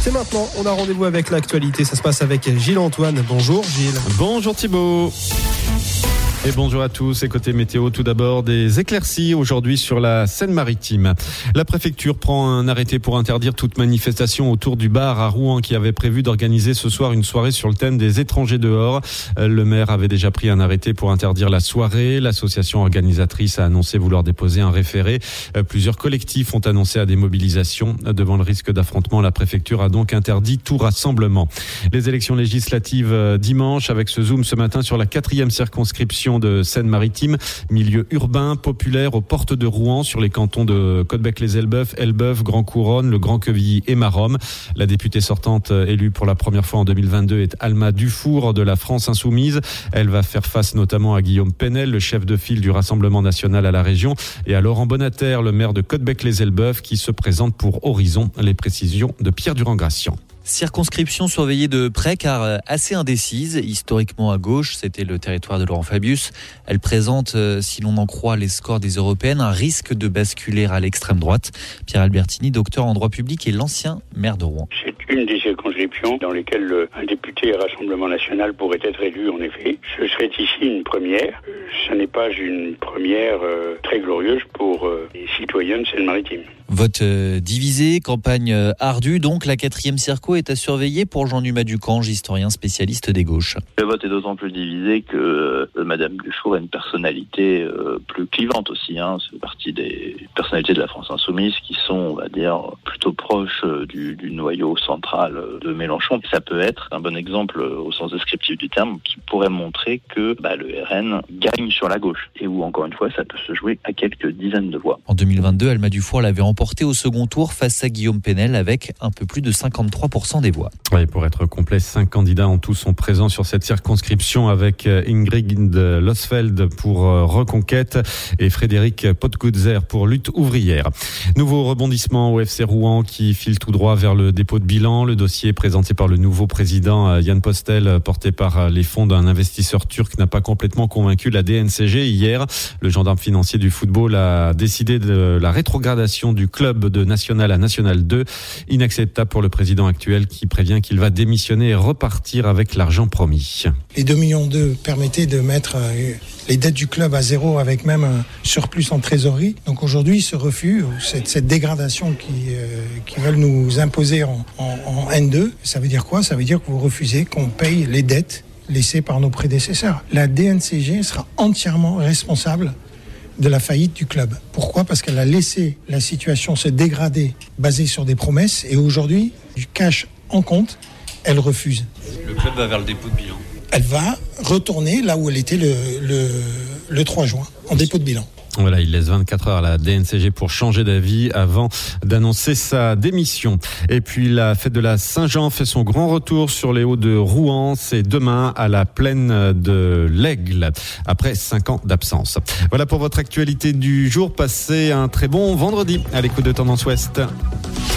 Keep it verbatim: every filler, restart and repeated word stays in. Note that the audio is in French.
c'est maintenant. On a rendez-vous avec l'actualité. Ça se passe avec Gilles Antoine. Bonjour Gilles. Bonjour Thibaut. Et bonjour à tous. Et côté météo, tout d'abord, des éclaircies aujourd'hui sur la Seine-Maritime. La préfecture prend un arrêté pour interdire toute manifestation autour du bar à Rouen qui avait prévu d'organiser ce soir une soirée sur le thème des étrangers dehors. Le maire avait déjà pris un arrêté pour interdire la soirée. L'association organisatrice a annoncé vouloir déposer un référé. Plusieurs collectifs ont annoncé à des mobilisations. Devant le risque d'affrontement, la préfecture a donc interdit tout rassemblement. Les élections législatives dimanche avec ce zoom ce matin sur la quatrième circonscription de Seine-Maritime, milieu urbain, populaire aux portes de Rouen sur les cantons de Caudebec-les-Elbeuf, Elbeuf, Grand-Couronne, le Grand-Quevilly et Maromme. La députée sortante élue pour la première fois en deux mille vingt-deux est Alma Dufour de la France Insoumise. Elle va faire face notamment à Guillaume Penel, le chef de file du Rassemblement national à la région, et à Laurent Bonater, le maire de Caudebec-les-Elbeuf, qui se présente pour Horizon. Les précisions de Pierre Durand-Gracian. Circonscription surveillée de près car assez indécise. Historiquement à gauche, c'était le territoire de Laurent Fabius. Elle présente, si l'on en croit les scores des européennes, un risque de basculer à l'extrême droite. Pierre Albertini, docteur en droit public et l'ancien maire de Rouen. C'est une des circonscriptions dans lesquelles un député Rassemblement national pourrait être élu, en effet. Ce serait ici une première. Ce n'est pas une première euh, très glorieuse pour euh, les citoyens de Seine-Maritime. Vote euh, divisé, campagne euh, ardue, donc la quatrième circo est à surveiller pour Jean-Numa Ducange, historien spécialiste des gauches. Le vote est d'autant plus divisé que euh, Madame Dufour a une personnalité euh, plus clivante aussi. Hein. C'est partie des personnalités de la France Insoumise qui sont, on va dire, plutôt proches euh, du, du noyau central euh, de Mélenchon. Ça peut être un bon exemple euh, au sens descriptif du terme qui pourrait montrer que bah, le R N gagne sur la gauche et où, encore une fois, ça peut se jouer à quelques dizaines de voix. En deux mille vingt-deux, Alma Dufour l'avait remporté au second tour face à Guillaume Penel avec un peu plus de cinquante-trois pour cent des voix. Oui, pour être complet, cinq candidats en tout sont présents sur cette circonscription avec Ingrid Losfeld pour Reconquête et Frédéric Potgutzer pour Lutte ouvrière. Nouveau rebondissement au F C Rouen qui file tout droit vers le dépôt de bilan. Le dossier présenté par le nouveau président Yann Postel, porté par les fonds d'un investisseur turc, n'a pas complètement convaincu la D N C G hier. Le gendarme financier du football a décidé de la rétrogradation du club de National à National deux. Inacceptable pour le président actuel qui prévient qu'il va démissionner et repartir avec l'argent promis. Les deux virgule deux millions permettaient de mettre les dettes du club à zéro avec même un surplus en trésorerie. Donc aujourd'hui, ce refus, cette, cette dégradation qui, euh, qui veulent nous imposer en, en, en N deux, ça veut dire quoi ? Ça veut dire que vous refusez qu'on paye les dettes laissées par nos prédécesseurs. La D N C G sera entièrement responsable de la faillite du club. Pourquoi ? Parce qu'elle a laissé la situation se dégrader basée sur des promesses et aujourd'hui, du cash en compte, elle refuse. Le club va vers le dépôt de bilan. Elle va retourner là où elle était le, le, le trois juin, en dépôt de bilan. Voilà, il laisse vingt-quatre heures à la D N C G pour changer d'avis avant d'annoncer sa démission. Et puis la fête de la Saint-Jean fait son grand retour sur les hauts de Rouen. C'est demain à la plaine de l'Aigle, après cinq ans d'absence. Voilà pour votre actualité du jour. Passez un très bon vendredi à l'écoute de Tendance Ouest.